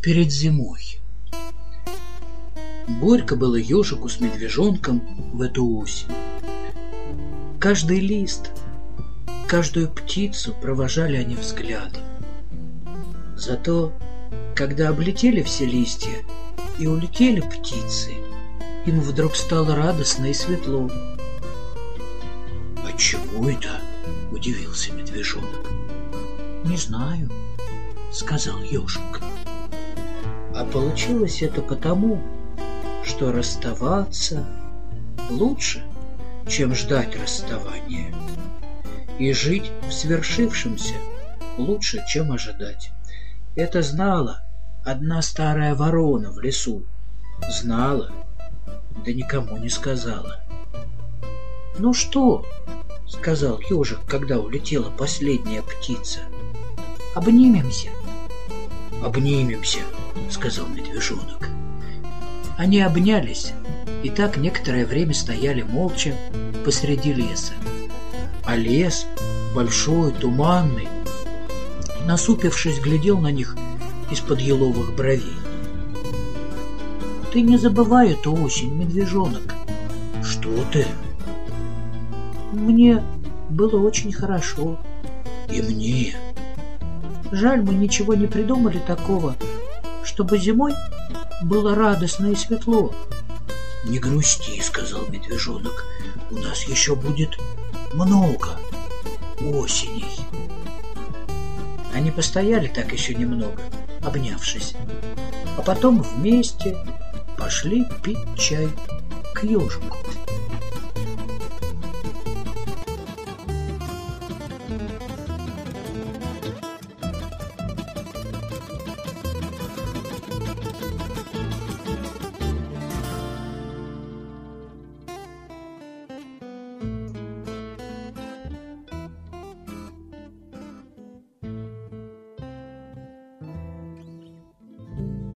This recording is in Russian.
перед зимой. Горько было ежику с медвежонком в эту осень. Каждый лист, каждую птицу провожали они взглядом. Зато, когда облетели все листья и улетели птицы, им вдруг стало радостно и светло. «А чему это?» — удивился медвежонок. «Не знаю», — сказал ежик. «А получилось это потому, что расставаться лучше, чем ждать расставания, и жить в свершившемся лучше, чем ожидать. Это знала одна старая ворона в лесу. Знала, да никому не сказала». «Ну что?» — сказал ежик, когда улетела последняя птица. «Обнимемся». «Обнимемся», — сказал медвежонок. Они обнялись и так некоторое время стояли молча посреди леса. А лес, большой, туманный, насупившись, глядел на них из-под еловых бровей. «Ты не забывай эту осень, медвежонок». «Что ты?» «Мне было очень хорошо». «И мне». «Жаль, мы ничего не придумали такого, чтобы зимой было радостно и светло». «Не грусти», — сказал медвежонок, — «у нас еще будет много осеней». Они постояли так еще немного, обнявшись, а потом вместе пошли пить чай к ежику.